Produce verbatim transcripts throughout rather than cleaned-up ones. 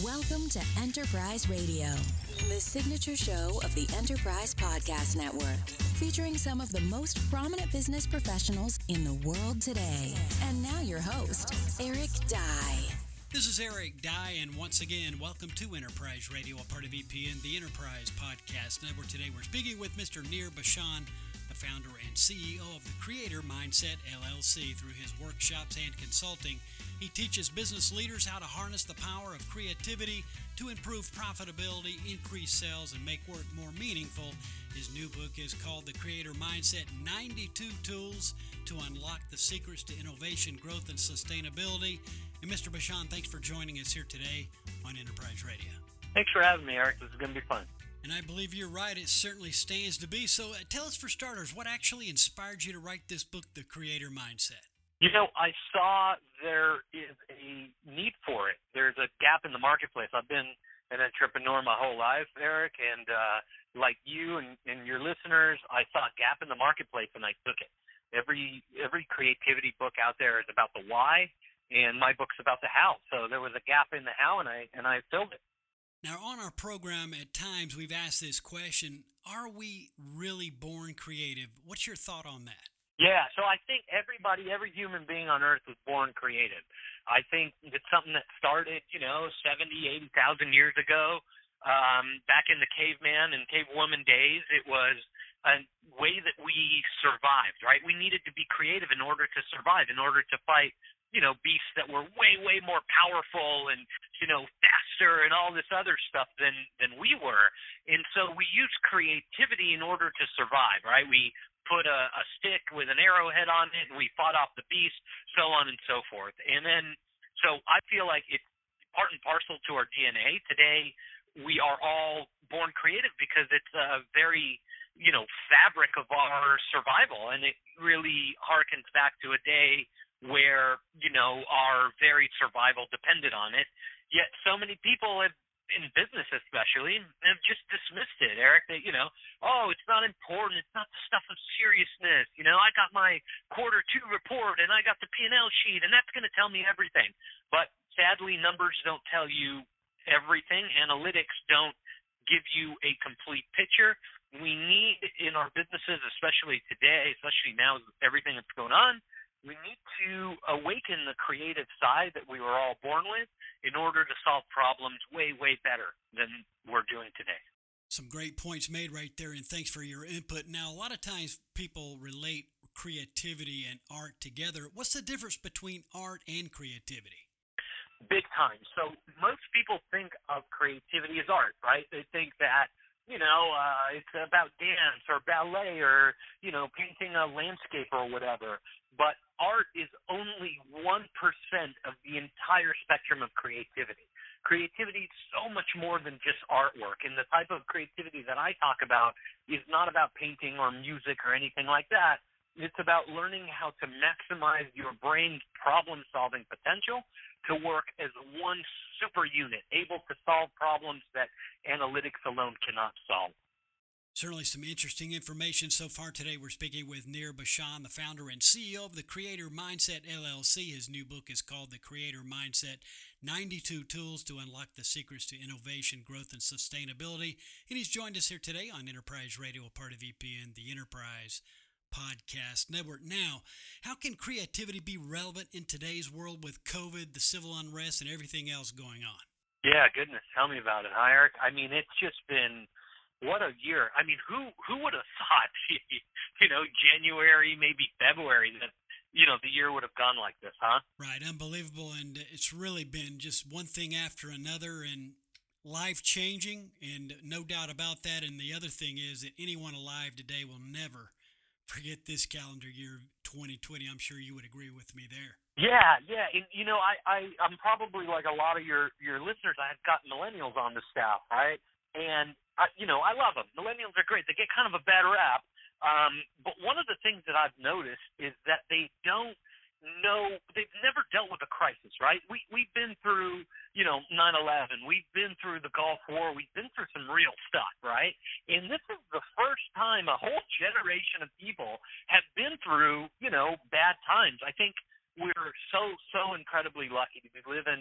Welcome to Enterprise Radio, the signature show of the Enterprise Podcast Network, featuring some of the most prominent business professionals in the world today. And now your host, Eric Dye. This is Eric Dye, and once again, welcome to Enterprise Radio, a part of E P N, the Enterprise Podcast Network. Today we're speaking with Mister Nir Bashan, the founder and C E O of the Creator Mindset, L L C. Through his workshops and consulting, he teaches business leaders how to harness the power of creativity to improve profitability, increase sales, and make work more meaningful. His new book is called The Creator Mindset, ninety-two Tools to Unlock the Secrets to Innovation, Growth, and Sustainability. And Mister Bashan, thanks for joining us here today on Enterprise Radio. Thanks for having me, Eric. This is going to be fun. And I believe you're right. It certainly stands to be. So uh, tell us, for starters, what actually inspired you to write this book, The Creator Mindset? You know, I saw there is a need for it. There's a gap in the marketplace. I've been an entrepreneur my whole life, Eric, and uh, like you and, and your listeners, I saw a gap in the marketplace, and I took it. Every every creativity book out there is about the why, and my book's about the how. So there was a gap in the how, and I and I filled it. Now, on our program, at times we've asked this question: are we really born creative? What's your thought on that? Yeah, so I think everybody, every human being on earth was born creative. I think it's something that started, you know, seventy, eighty thousand years ago. Um, back in the caveman and cavewoman days, it was a way that we survived, right? We needed to be creative in order to survive, in order to fight, you know, beasts that were way, way more powerful and, you know, faster and all this other stuff than, than we were. And so we used creativity in order to survive, right? We put a, a stick with an arrowhead on it, and we fought off the beast, so on and so forth. And then, so I feel like it's part and parcel to our D N A. Today, we are all born creative because it's a very, you know, fabric of our survival, and it really harkens back to a day where, you know, our very survival depended on it. Yet so many people have, in business especially, have just dismissed it, Eric, that, you know, oh, it's not important, it's not the stuff of seriousness, you know, I got my quarter two report and I got the P and L sheet and that's going to tell me everything. But sadly, numbers don't tell you everything. Analytics don't give you a complete picture. We need, in our businesses, especially today, especially now with everything that's going on, we need to awaken the creative side that we were all born with in order to solve problems way, way better than we're doing today. Some great points made right there, and thanks for your input. Now, a lot of times people relate creativity and art together. What's the difference between art and creativity? Big time. So most people think of creativity as art, right? They think that, you know, uh, it's about dance or ballet or, you know, painting a landscape or whatever. But art is only one percent of the entire spectrum of creativity. Creativity is so much more than just artwork. And the type of creativity that I talk about is not about painting or music or anything like that. It's about learning how to maximize your brain's problem-solving potential to work as one super unit, able to solve problems that analytics alone cannot solve. Certainly some interesting information so far today. We're speaking with Nir Bashan, the founder and C E O of the Creator Mindset, L L C. His new book is called The Creator Mindset, ninety-two Tools to Unlock the Secrets to Innovation, Growth, and Sustainability. And he's joined us here today on Enterprise Radio, a part of E P N, the Enterprise Podcast Network. Now, how can creativity be relevant in today's world with COVID, the civil unrest, and everything else going on? Yeah, goodness, tell me about it, huh, Eric? I mean, it's just been... what a year. I mean, who who would have thought, you know, January, maybe February, that, you know, the year would have gone like this, huh? Right, unbelievable. And it's really been just one thing after another and life-changing, and no doubt about that. And the other thing is that anyone alive today will never forget this calendar year, twenty twenty. I'm sure you would agree with me there. Yeah, yeah. And, you know, I, I, I'm probably like a lot of your, your listeners. I've got millennials on the staff, right? And, I, you know, I love them. Millennials are great. They get kind of a bad rap. Um, but one of the things that I've noticed is that they don't know, they've never dealt with a crisis, right? We, we've been through, you know, nine eleven. We've been through the Gulf War. We've been through some real stuff, right? And this is the first time a whole generation of people have been through, you know, bad times. I think we're so, so incredibly lucky to be living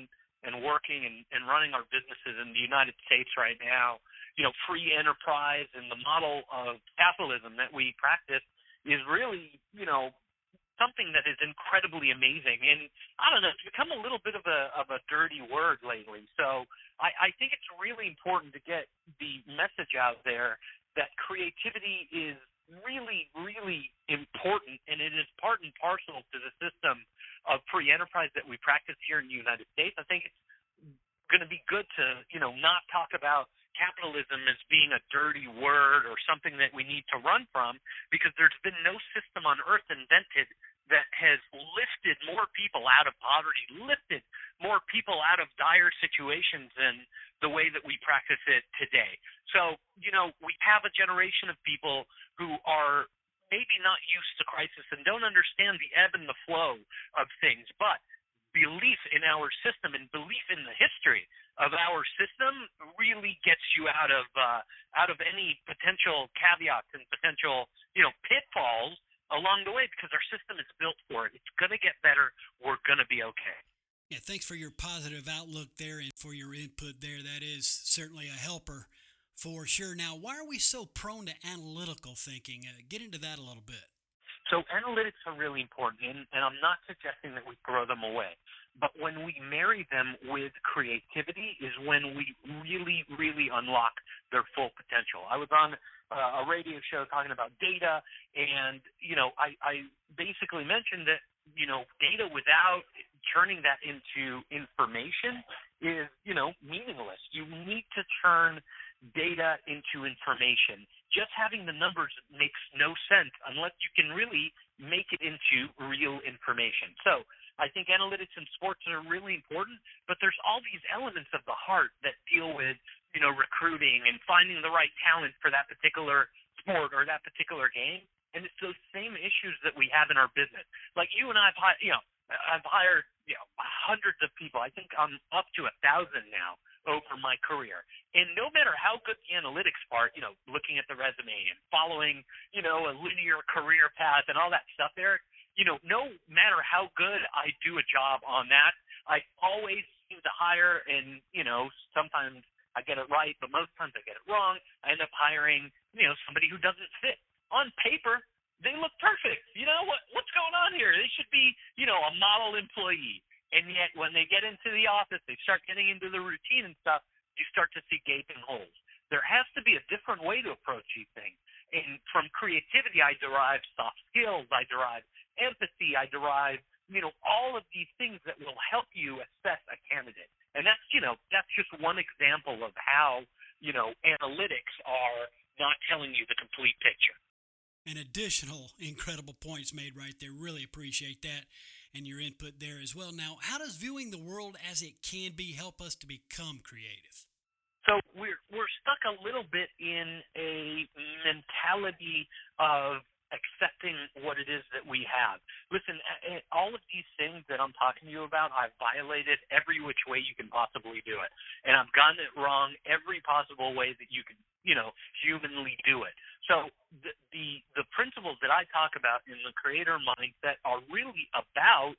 and working and, and running our businesses in the United States right now, you know, free enterprise and the model of capitalism that we practice is really, you know, something that is incredibly amazing. And I don't know, it's become a little bit of a of a dirty word lately. So I, I think it's really important to get the message out there that creativity is really, really important, and it is part and parcel to the system of free enterprise that we practice here in the United States. I think it's going to be good to, you know, not talk about capitalism as being a dirty word or something that we need to run from, because there's been no system on earth invented that has lifted more people out of poverty, lifted more people out of dire situations than the way that we practice it today. So, you know, we have a generation of people who are maybe not used to crisis and don't understand the ebb and the flow of things, but belief in our system and belief in the history of our system really gets you out of uh, out of any potential caveats and potential, you know, pitfalls along the way, because our system is built for it. It's going to get better. We're going to be okay. Yeah, thanks for your positive outlook there and for your input there. That is certainly a helper for sure. Now, why are we so prone to analytical thinking? Uh, get into that a little bit. So analytics are really important, and, and I'm not suggesting that we throw them away. But when we marry them with creativity is when we really, really unlock their full potential. I was on uh, a radio show talking about data, and, you know, I, I basically mentioned that, you know, data without turning that into information is, you know, meaningless. You need to turn data into information. Just having the numbers makes no sense unless you can really make it into real information. So I think analytics in sports are really important, but there's all these elements of the heart that deal with, you know, recruiting and finding the right talent for that particular sport or that particular game. And it's those same issues that we have in our business. Like you and I have, you know, I've hired, you know, hundreds of people. I think I'm up to a thousand now over my career. And no matter how good the analytics part, you know, looking at the resume and following, you know, a linear career path and all that stuff there, you know, no matter how good I do a job on that, I always seem to hire, and, you know, sometimes I get it right, but most times I get it wrong. I end up hiring, you know, somebody who doesn't fit. On paper, they look perfect. You know, what what's going on here? They should be, you know, a model employee. And yet when they get into the office, they start getting into the routine and stuff, you start to see gaping holes. There has to be a different way to approach these things. And from creativity, I derive soft skills. I derive empathy. I derive, you know, all of these things that will help you assess a candidate. And that's, you know, that's just one example of how, you know, analytics are not telling you the complete picture. And additional incredible points made right there. Really appreciate that and your input there as well. Now, how does viewing the world as it can be help us to become creative? So we're we're stuck a little bit in a mentality of accepting what it is that we have. Listen, all of these things that I'm talking to you about, I've violated every which way you can possibly do it. And I've gotten it wrong every possible way that you can, you know, humanly do it. So the, the the principles that I talk about in the creator mindset are really about,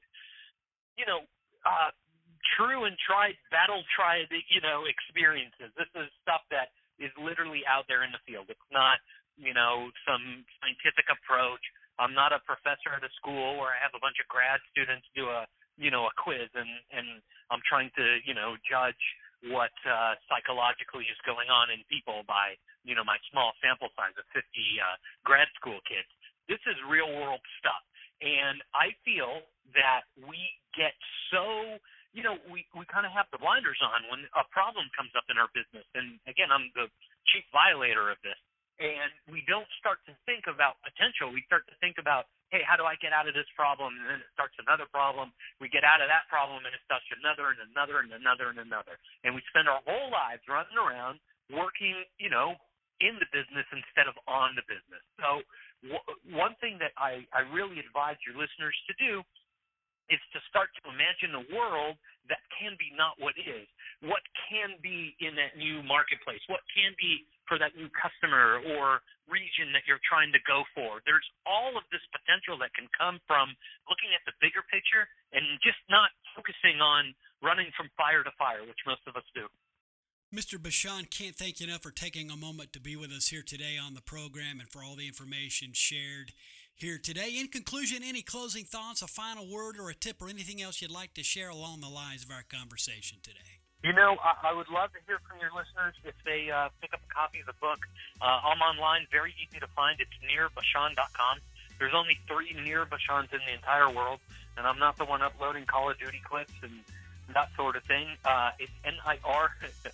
you know, uh, true and tried, battle-tried, you know, experiences. This is stuff that is literally out there in the field. It's not, you know, some scientific approach. I'm not a professor at a school where I have a bunch of grad students do a, you know, a quiz, and, and I'm trying to, you know, judge what uh, psychologically is going on in people by, you know, my small sample size of fifty uh, grad school kids. This is real-world stuff. And I feel that we get so, you know, we, we kind of have the blinders on when a problem comes up in our business. And, again, I'm the chief violator of this. And we don't start to think about potential. We start to think about, hey, how do I get out of this problem? And then it starts another problem. We get out of that problem, and it starts another and another and another and another. And we spend our whole lives running around working, you know, in the business instead of on the business. So w- one thing that I, I really advise your listeners to do is to start to imagine a world that can be not what is. What can be in that new marketplace? What can be for that new customer or region that you're trying to go for? There's all of this potential that can come from looking at the bigger picture and just not focusing on running from fire to fire, which most of us do. Mister Bashan, can't thank you enough for taking a moment to be with us here today on the program and for all the information shared here today. In conclusion, any closing thoughts, a final word, or a tip, or anything else you'd like to share along the lines of our conversation today? You know, I, I would love to hear from your listeners if they uh, pick up a copy of the book. Uh, I'm online, very easy to find. It's nir bashan dot com. There's only three Nir Bashans in the entire world, and I'm not the one uploading Call of Duty clips and that sort of thing. Uh, it's N I R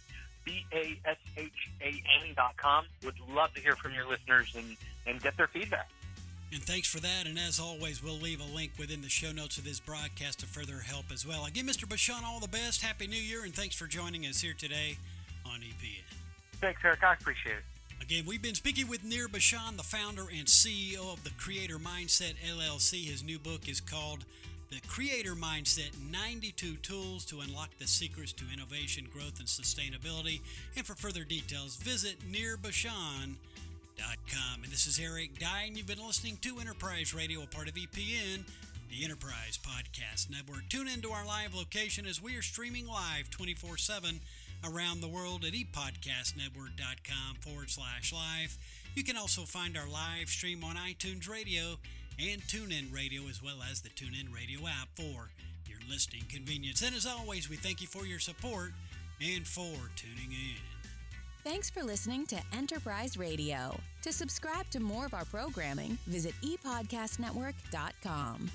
B A S H A N dot com. Would love to hear from your listeners and, and get their feedback. And thanks for that. And as always, we'll leave a link within the show notes of this broadcast to further help as well. Again, Mister Bashan, all the best. Happy New Year, and thanks for joining us here today on E P N. Thanks, Eric. I appreciate it. Again, we've been speaking with Nir Bashan, the founder and C E O of the Creator Mindset, L L C. His new book is called The Creator Mindset, ninety-two Tools to Unlock the Secrets to Innovation, Growth, and Sustainability. And for further details, visit nir bashan dot com. And this is Eric Dye, and you've been listening to Enterprise Radio, a part of E P N, the Enterprise Podcast Network. Tune into our live location as we are streaming live twenty-four seven around the world at epodcastnetwork.com forward slash live. You can also find our live stream on iTunes Radio and TuneIn Radio, as well as the TuneIn Radio app for your listening convenience. And as always, we thank you for your support and for tuning in. Thanks for listening to Enterprise Radio. To subscribe to more of our programming, visit e podcast network dot com.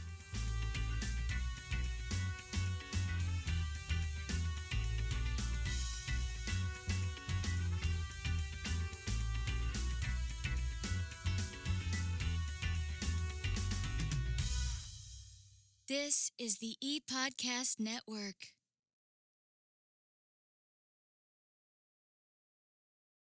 This is the ePodcast Network.